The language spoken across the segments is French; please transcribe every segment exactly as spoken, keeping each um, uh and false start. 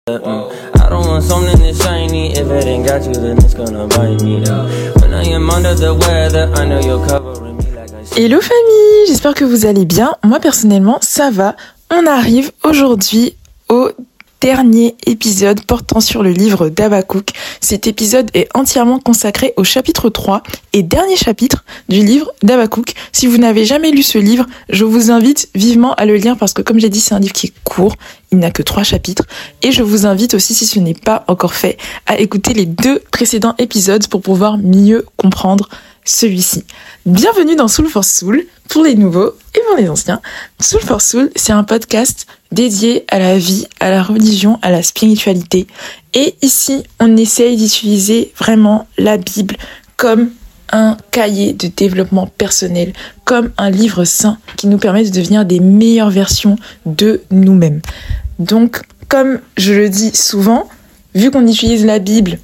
I don't want something that's shiny. If it ain't got you, then it's gonna bite me. When I am under the weather, I know you're covering me like I. Hello famille, j'espère que vous allez bien. Moi personnellement, ça va. On arrive aujourd'hui au dernier épisode portant sur le livre d'Habakkuk. Cet épisode est entièrement consacré au chapitre trois et dernier chapitre du livre d'Habakkuk. Si vous n'avez jamais lu ce livre, je vous invite vivement à le lire parce que comme j'ai dit, c'est un livre qui est court, il n'a que trois chapitres et je vous invite aussi, si ce n'est pas encore fait, à écouter les deux précédents épisodes pour pouvoir mieux comprendre celui-ci. Bienvenue dans Soul for Soul, pour les nouveaux et pour les anciens. Soul for Soul, c'est un podcast dédié à la vie, à la religion, à la spiritualité. Et ici, on essaye d'utiliser vraiment la Bible comme un cahier de développement personnel, comme un livre saint qui nous permet de devenir des meilleures versions de nous-mêmes. Donc, comme je le dis souvent, vu qu'on utilise la Bible,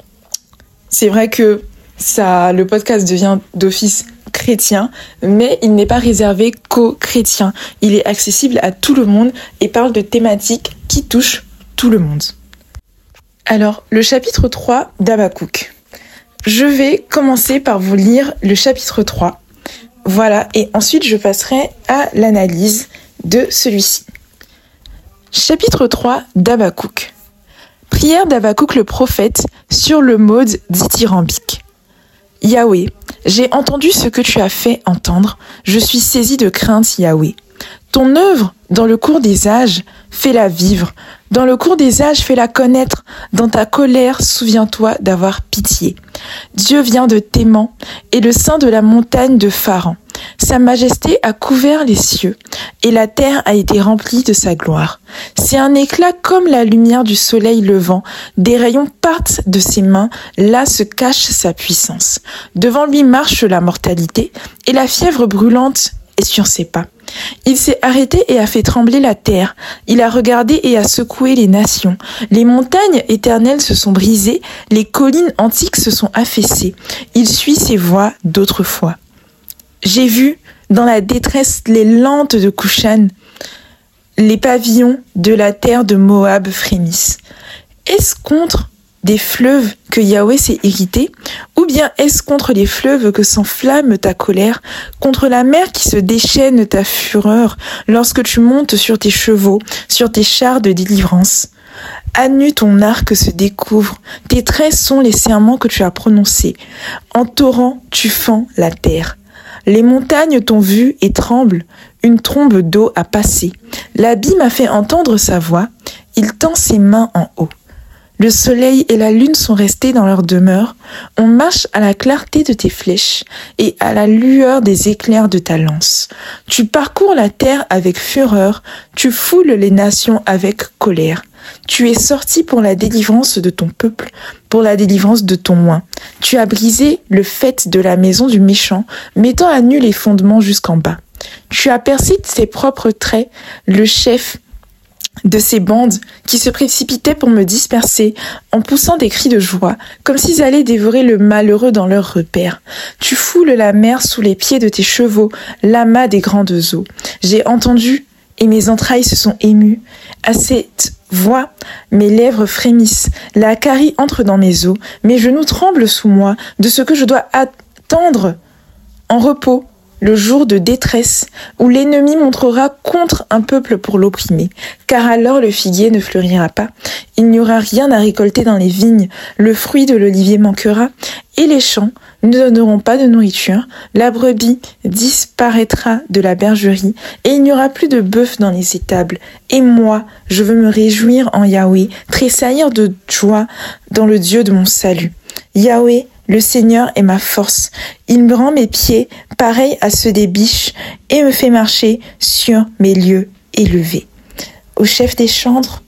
c'est vrai que ça, le podcast devient d'office chrétien, mais il n'est pas réservé qu'aux chrétiens. Il est accessible à tout le monde et parle de thématiques qui touchent tout le monde. Alors, le chapitre trois d'Habakkuk. Je vais commencer par vous lire le chapitre trois. Voilà, et ensuite je passerai à l'analyse de celui-ci. Chapitre trois d'Habakkuk. Prière d'Habakkuk le prophète sur le mode dithyrambique. Yahweh, j'ai entendu ce que tu as fait entendre, je suis saisi de crainte, Yahweh. Ton œuvre, dans le cours des âges, fais-la vivre. Dans le cours des âges, fais-la connaître. Dans ta colère, souviens-toi d'avoir pitié. Dieu vient de Théman et le sein de la montagne de Pharan. Sa majesté a couvert les cieux et la terre a été remplie de sa gloire. C'est un éclat comme la lumière du soleil levant. Des rayons partent de ses mains, là se cache sa puissance. Devant lui marche la mortalité et la fièvre brûlante est sur ses pas. Il s'est arrêté et a fait trembler la terre. Il a regardé et a secoué les nations. Les montagnes éternelles se sont brisées, les collines antiques se sont affaissées. Il suit ses voies d'autrefois. J'ai vu dans la détresse les lentes de Cushan, les pavillons de la terre de Moab frémissent. Est-ce contre des fleuves que Yahweh s'est irrité, ou bien est-ce contre les fleuves que s'enflamme ta colère, contre la mer qui se déchaîne ta fureur, lorsque tu montes sur tes chevaux, sur tes chars de délivrance? À nu ton arc se découvre, tes traits sont les serments que tu as prononcés. En torrent, tu fends la terre. Les montagnes t'ont vu et tremblent, une trombe d'eau a passé. L'abîme a fait entendre sa voix, il tend ses mains en haut. Le soleil et la lune sont restés dans leur demeure. On marche à la clarté de tes flèches et à la lueur des éclairs de ta lance. Tu parcours la terre avec fureur, tu foules les nations avec colère. Tu es sorti pour la délivrance de ton peuple, pour la délivrance de ton oint. Tu as brisé le faîte de la maison du méchant, mettant à nu les fondements jusqu'en bas. Tu as percé de ses propres traits le chef de ces bandes qui se précipitaient pour me disperser en poussant des cris de joie, comme s'ils allaient dévorer le malheureux dans leur repère. Tu foules la mer sous les pieds de tes chevaux, l'amas des grandes eaux. J'ai entendu et mes entrailles se sont émues. À cette voix, mes lèvres frémissent, la carie entre dans mes os, mes genoux tremblent sous moi de ce que je dois attendre en repos. Le jour de détresse, où l'ennemi montrera contre un peuple pour l'opprimer, car alors le figuier ne fleurira pas, il n'y aura rien à récolter dans les vignes, le fruit de l'olivier manquera, et les champs ne donneront pas de nourriture, la brebis disparaîtra de la bergerie, et il n'y aura plus de bœuf dans les étables. Et moi, je veux me réjouir en Yahweh, tressaillir de joie dans le Dieu de mon salut. Yahweh, le Seigneur est ma force. Il me rend mes pieds pareils à ceux des biches et me fait marcher sur mes lieux élevés. Au chef des chantres,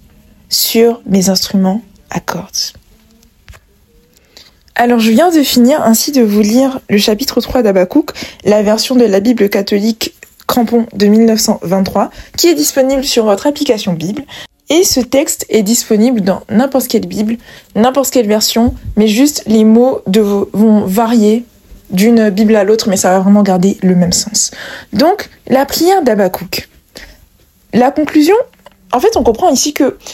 sur mes instruments à cordes. Alors je viens de finir ainsi de vous lire le chapitre trois d'Habakkuk, la version de la Bible catholique Crampon de dix-neuf cent vingt-trois, qui est disponible sur votre application Bible. Et ce texte est disponible dans n'importe quelle Bible, n'importe quelle version, mais juste les mots de, vont varier d'une Bible à l'autre, mais ça va vraiment garder le même sens. Donc, la prière d'Habakkuk. La conclusion, en fait, on comprend ici que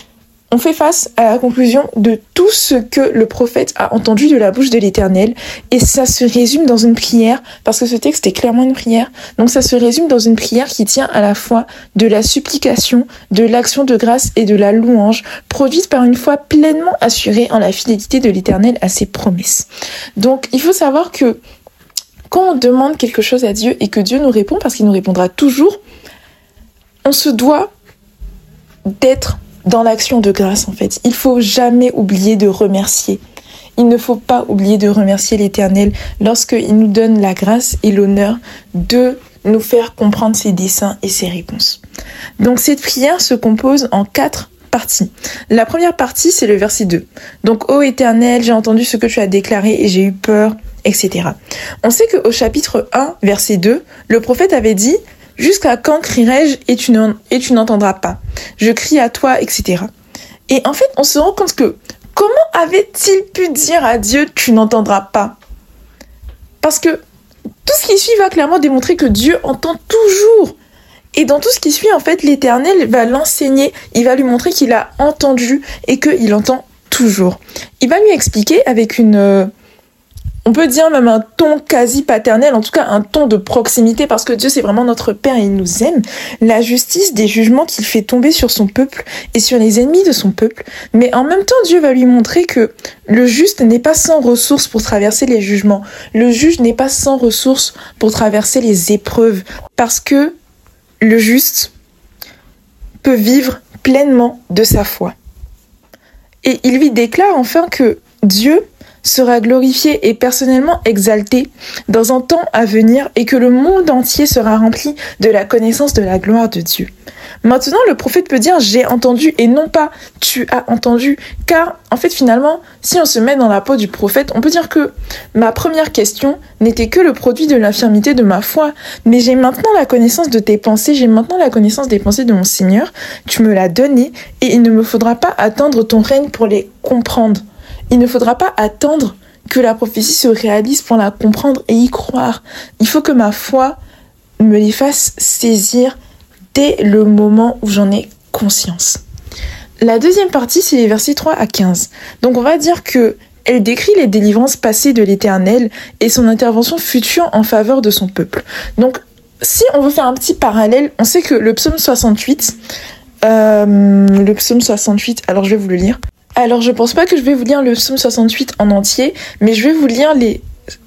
on fait face à la conclusion de tout ce que le prophète a entendu de la bouche de l'Éternel, et ça se résume dans une prière, parce que ce texte est clairement une prière, donc ça se résume dans une prière qui tient à la fois de la supplication, de l'action de grâce et de la louange, produite par une foi pleinement assurée en la fidélité de l'Éternel à ses promesses. Donc il faut savoir que quand on demande quelque chose à Dieu et que Dieu nous répond, parce qu'il nous répondra toujours, on se doit d'être dans l'action de grâce en fait. Il faut jamais oublier de remercier. Il ne faut pas oublier de remercier l'Éternel lorsqu'il nous donne la grâce et l'honneur de nous faire comprendre ses desseins et ses réponses. Donc cette prière se compose en quatre parties. La première partie, c'est le verset deux. Donc, ô Éternel, j'ai entendu ce que tu as déclaré et j'ai eu peur, et cetera. On sait qu'au chapitre un, verset deux, le prophète avait dit « Jusqu'à quand crierai-je et tu n'en, et tu n'entendras pas? Je crie à toi, et cetera » Et en fait, on se rend compte que comment avait-il pu dire à Dieu « Tu n'entendras pas » Parce que tout ce qui suit va clairement démontrer que Dieu entend toujours. Et dans tout ce qui suit, en fait, l'Éternel va l'enseigner, il va lui montrer qu'il a entendu et qu'il entend toujours. Il va lui expliquer avec une... Euh, on peut dire même un ton quasi paternel, en tout cas un ton de proximité, parce que Dieu c'est vraiment notre Père et il nous aime, la justice des jugements qu'il fait tomber sur son peuple et sur les ennemis de son peuple. Mais en même temps, Dieu va lui montrer que le juste n'est pas sans ressources pour traverser les jugements. Le juge n'est pas sans ressources pour traverser les épreuves, parce que le juste peut vivre pleinement de sa foi. Et il lui déclare enfin que Dieu sera glorifié et personnellement exalté dans un temps à venir et que le monde entier sera rempli de la connaissance de la gloire de Dieu. Maintenant, le prophète peut dire « j'ai entendu » et non pas « tu as entendu » car en fait finalement, si on se met dans la peau du prophète, on peut dire que ma première question n'était que le produit de l'infirmité de ma foi, mais j'ai maintenant la connaissance de tes pensées, j'ai maintenant la connaissance des pensées de mon Seigneur, tu me l'as donné et il ne me faudra pas attendre ton règne pour les comprendre. Il ne faudra pas attendre que la prophétie se réalise pour la comprendre et y croire. Il faut que ma foi me les fasse saisir dès le moment où j'en ai conscience. La deuxième partie, c'est les versets trois à quinze. Donc on va dire que elle décrit les délivrances passées de l'Éternel et son intervention future en faveur de son peuple. Donc si on veut faire un petit parallèle, on sait que le psaume soixante-huit, euh, le psaume soixante-huit, alors je vais vous le lire. Alors, je pense pas que je vais vous lire le psaume soixante-huit en entier, mais je vais vous lire les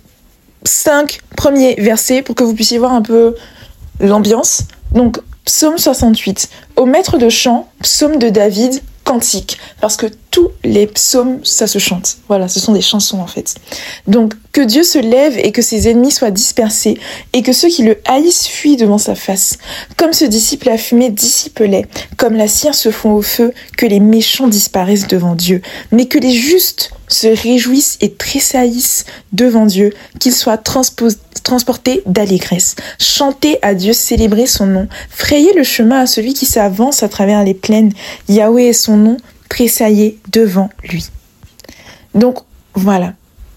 cinq premiers versets pour que vous puissiez voir un peu l'ambiance. Donc, psaume soixante-huit. Au maître de chant, psaume de David, cantique. Parce que tous les psaumes, ça se chante. Voilà, ce sont des chansons en fait. Donc, que Dieu se lève et que ses ennemis soient dispersés et que ceux qui le haïssent fuient devant sa face. Comme se dissipe la fumée, dissipe-les. Comme la cire se fond au feu, que les méchants disparaissent devant Dieu. Mais que les justes se réjouissent et tressaillissent devant Dieu, qu'ils soient transpos- transportés d'allégresse. Chantez à Dieu, célébrez son nom. Frayez le chemin à celui qui s'avance à travers les plaines. Yahweh est son nom, tressaillez devant lui. Donc, voilà.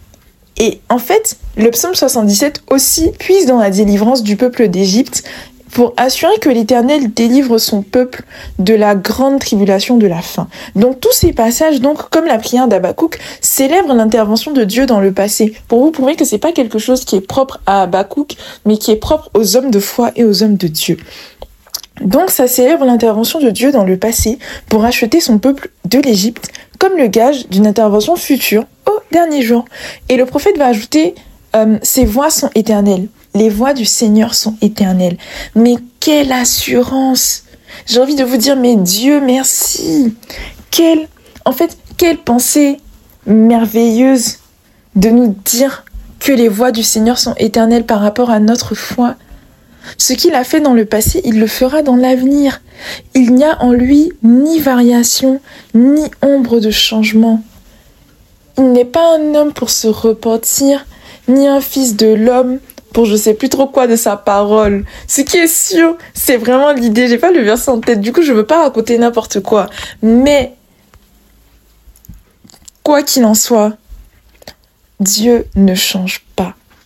Et en fait, le psaume soixante-dix-sept aussi puise dans la délivrance du peuple d'Égypte pour assurer que l'Éternel délivre son peuple de la grande tribulation de la faim. Donc tous ces passages, donc comme la prière d'Habakkuk, célèbrent l'intervention de Dieu dans le passé, pour vous prouver que c'est pas quelque chose qui est propre à Habakkuk, mais qui est propre aux hommes de foi et aux hommes de Dieu. Donc ça célèbre l'intervention de Dieu dans le passé pour racheter son peuple de l'Égypte comme le gage d'une intervention future au dernier jour. Et le prophète va ajouter euh, « Ces voix sont éternelles, les voix du Seigneur sont éternelles. » Mais quelle assurance! J'ai envie de vous dire « Mais Dieu, merci !» Quelle, en fait, quelle pensée merveilleuse de nous dire que les voix du Seigneur sont éternelles par rapport à notre foi. Ce qu'il a fait dans le passé, il le fera dans l'avenir. Il n'y a en lui ni variation, ni ombre de changement. Il n'est pas un homme pour se repentir, ni un fils de l'homme pour je sais plus trop quoi de sa parole. Ce qui est sûr, c'est vraiment l'idée. J'ai pas le verset en tête, du coup je veux pas raconter n'importe quoi. Mais, quoi qu'il en soit, Dieu ne change pas.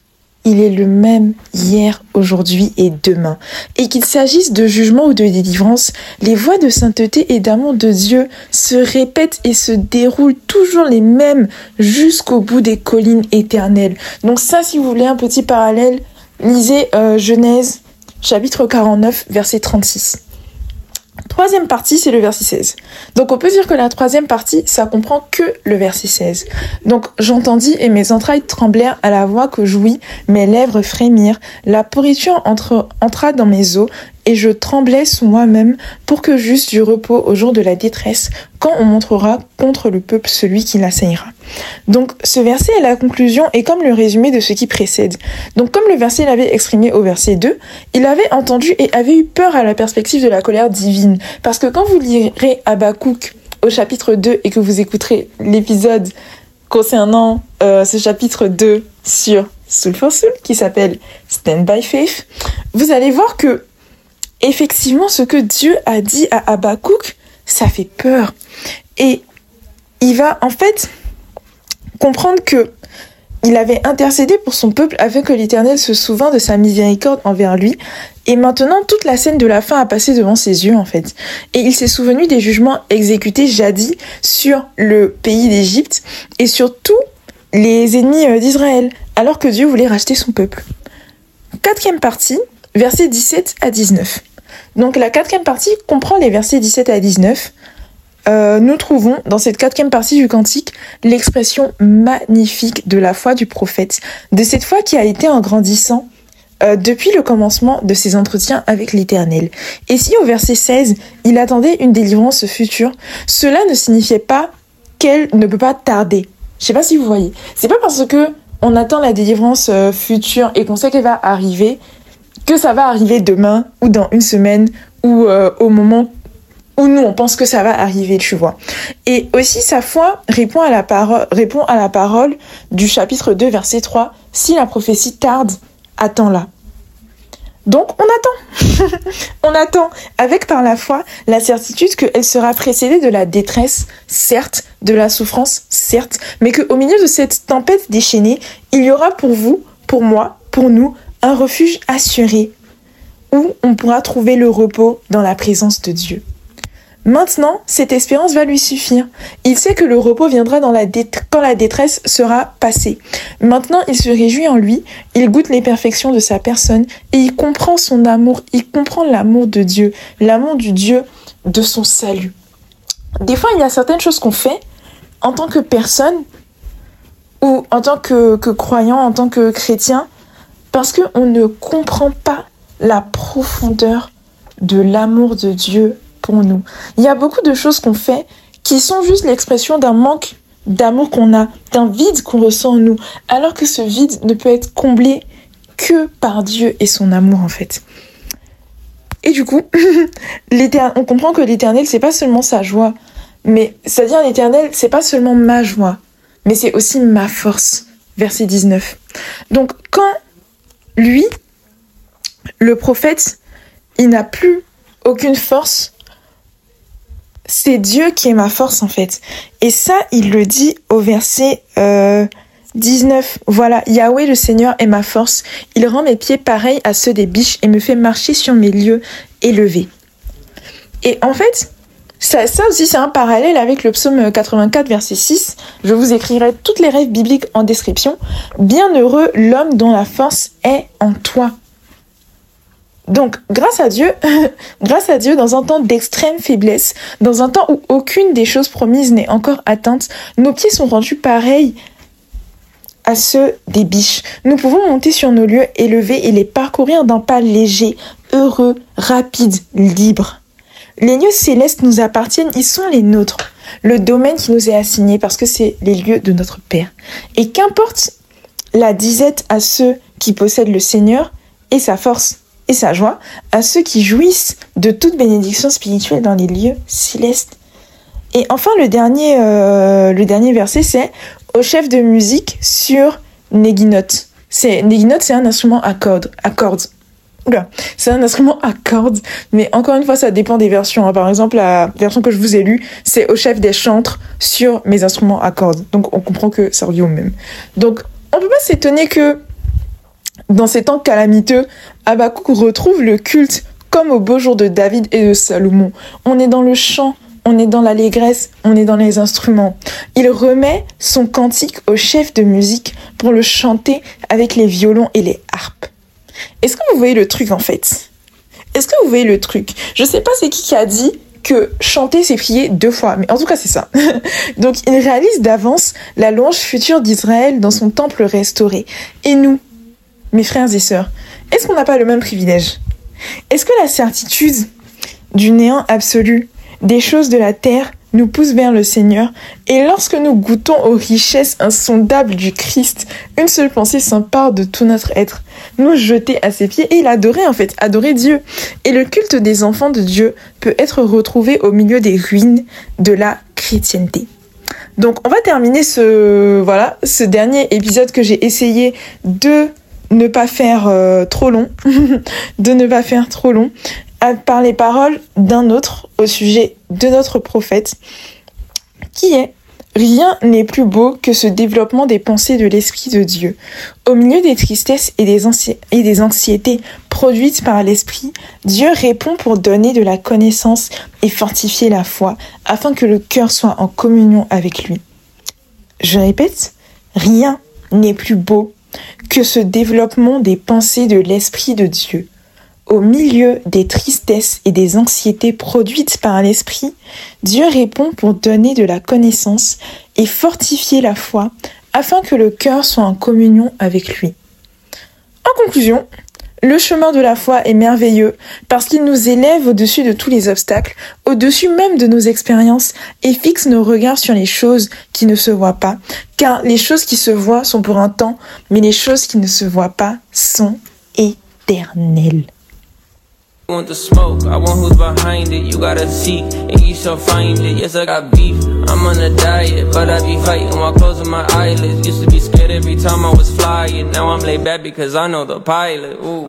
il est le même hier, aujourd'hui et demain. Et qu'il s'agisse de jugement ou de délivrance, les voies de sainteté et d'amour de Dieu se répètent et se déroulent toujours les mêmes jusqu'au bout des collines éternelles. Donc ça, si vous voulez un petit parallèle, lisez euh, Genèse chapitre quarante-neuf, verset trente-six. Troisième partie, c'est le verset seize. Donc on peut dire que la troisième partie, ça comprend que le verset seize. Donc j'entendis et mes entrailles tremblèrent à la voix que j'ouïs, mes lèvres frémirent, la pourriture entre, entra dans mes os, et je tremblais sous moi-même pour que j'eusse du repos au jour de la détresse, quand on montrera contre le peuple celui qui l'assaillera. Donc ce verset est la conclusion et comme le résumé de ce qui précède. Donc comme le verset l'avait exprimé au verset deux, il avait entendu et avait eu peur à la perspective de la colère divine. Parce que quand vous lirez Habakkuk au chapitre deux et que vous écouterez l'épisode concernant euh, ce chapitre deux sur Soul for Soul qui s'appelle Stand by Faith, vous allez voir que effectivement, ce que Dieu a dit à Habakkuk, ça fait peur. Et il va en fait comprendre que il avait intercédé pour son peuple afin que l'Éternel se souvînt de sa miséricorde envers lui. Et maintenant, toute la scène de la fin a passé devant ses yeux, en fait. Et il s'est souvenu des jugements exécutés jadis sur le pays d'Égypte et sur tous les ennemis d'Israël, alors que Dieu voulait racheter son peuple. Quatrième partie, versets dix-sept à dix-neuf. Donc la quatrième partie comprend les versets dix-sept à dix-neuf. Euh, nous trouvons dans cette quatrième partie du cantique l'expression magnifique de la foi du prophète, de cette foi qui a été en grandissant euh, depuis le commencement de ses entretiens avec l'Éternel. Et si au verset seize, il attendait une délivrance future, cela ne signifiait pas qu'elle ne peut pas tarder. Je sais pas si vous voyez. C'est pas parce que on attend la délivrance euh, future et qu'on sait qu'elle va arriver que ça va arriver demain ou dans une semaine ou euh, au moment où nous on pense que ça va arriver, tu vois. Et aussi sa foi répond à la parole, répond à la parole du chapitre deux verset trois. Si la prophétie tarde, attends-la. Donc on attend. On attend avec par la foi la certitude qu'elle sera précédée de la détresse, certes, de la souffrance, certes, mais qu'au milieu de cette tempête déchaînée, il y aura pour vous, pour moi, pour nous, un refuge assuré où on pourra trouver le repos dans la présence de Dieu. Maintenant, cette espérance va lui suffire. Il sait que le repos viendra dans la dé- quand la détresse sera passée. Maintenant, il se réjouit en lui, il goûte les perfections de sa personne et il comprend son amour, il comprend l'amour de Dieu, l'amour du Dieu de son salut. Des fois, il y a certaines choses qu'on fait en tant que personne ou en tant que, que croyant, en tant que chrétien, parce qu'on ne comprend pas la profondeur de l'amour de Dieu pour nous. Il y a beaucoup de choses qu'on fait qui sont juste l'expression d'un manque d'amour qu'on a, d'un vide qu'on ressent en nous, alors que ce vide ne peut être comblé que par Dieu et son amour en fait. Et du coup, on comprend que l'Éternel, c'est pas seulement sa joie, mais c'est-à-dire l'Éternel, c'est pas seulement ma joie, mais c'est aussi ma force. Verset dix-neuf. Donc quand lui, le prophète, il n'a plus aucune force. C'est Dieu qui est ma force en fait. Et ça, il le dit au verset euh, dix-neuf. Voilà, Yahweh le Seigneur est ma force. Il rend mes pieds pareils à ceux des biches et me fait marcher sur mes lieux élevés. Et en fait, ça, ça aussi c'est un parallèle avec le psaume quatre-vingt-quatre verset six. Je vous écrirai toutes les rêves bibliques en description. Bienheureux l'homme dont la force est en toi. Donc, grâce à Dieu, grâce à Dieu, dans un temps d'extrême faiblesse, dans un temps où aucune des choses promises n'est encore atteinte, nos pieds sont rendus pareils à ceux des biches. Nous pouvons monter sur nos lieux élevés et les parcourir d'un pas léger, heureux, rapide, libre. Les lieux célestes nous appartiennent, ils sont les nôtres. Le domaine qui nous est assigné parce que c'est les lieux de notre Père. Et qu'importe la disette à ceux qui possèdent le Seigneur et sa force et sa joie, à ceux qui jouissent de toute bénédiction spirituelle dans les lieux célestes. Et enfin, le dernier, euh, le dernier verset, c'est au chef de musique sur Neginoth. C'est, Neginoth, c'est un instrument à cordes. À cordes. Oula, c'est un instrument à cordes, mais encore une fois, ça dépend des versions. Par exemple, la version que je vous ai lue, c'est au chef des chantres sur mes instruments à cordes. Donc, on comprend que ça revient au même. Donc, on peut pas s'étonner que Dans ces temps calamiteux, Habakkuk retrouve le culte comme au beau jour de David et de Salomon. On est dans le chant, on est dans l'allégresse, on est dans les instruments. Il remet son cantique au chef de musique pour le chanter avec les violons et les harpes. Est-ce que vous voyez le truc en fait ? Est-ce que vous voyez le truc ? Je sais pas c'est qui qui a dit que chanter c'est prier deux fois, mais en tout cas c'est ça. Donc il réalise d'avance la louange future d'Israël dans son temple restauré. Et nous, mes frères et sœurs, est-ce qu'on n'a pas le même privilège ? Est-ce que la certitude du néant absolu, des choses de la terre, nous pousse vers le Seigneur, et lorsque nous goûtons aux richesses insondables du Christ, une seule pensée s'empare de tout notre être, nous jeter à ses pieds et l'adorer en fait, adorer Dieu. Et le culte des enfants de Dieu peut être retrouvé au milieu des ruines de la chrétienté. Donc on va terminer ce, voilà, ce dernier épisode que j'ai essayé de ne pas faire euh, trop long, de ne pas faire trop long, par les paroles d'un autre au sujet de notre prophète, qui est « Rien n'est plus beau que ce développement des pensées de l'Esprit de Dieu. Au milieu des tristesses et des, anxi- et des anxiétés produites par l'Esprit, Dieu répond pour donner de la connaissance et fortifier la foi, afin que le cœur soit en communion avec lui. » Je répète, rien n'est plus beau que ce développement des pensées de l'Esprit de Dieu. Au milieu des tristesses et des anxiétés produites par l'Esprit, Dieu répond pour donner de la connaissance et fortifier la foi, afin que le cœur soit en communion avec lui. En conclusion, le chemin de la foi est merveilleux parce qu'il nous élève au-dessus de tous les obstacles, au-dessus même de nos expériences et fixe nos regards sur les choses qui ne se voient pas, car les choses qui se voient sont pour un temps, mais les choses qui ne se voient pas sont éternelles. I want the smoke, I want who's behind it. You gotta see, and you shall find it. Yes, I got beef, I'm on a diet, but I be fighting while closing my eyelids. Used to be scared every time I was flying. Now I'm laid back because I know the pilot. Ooh.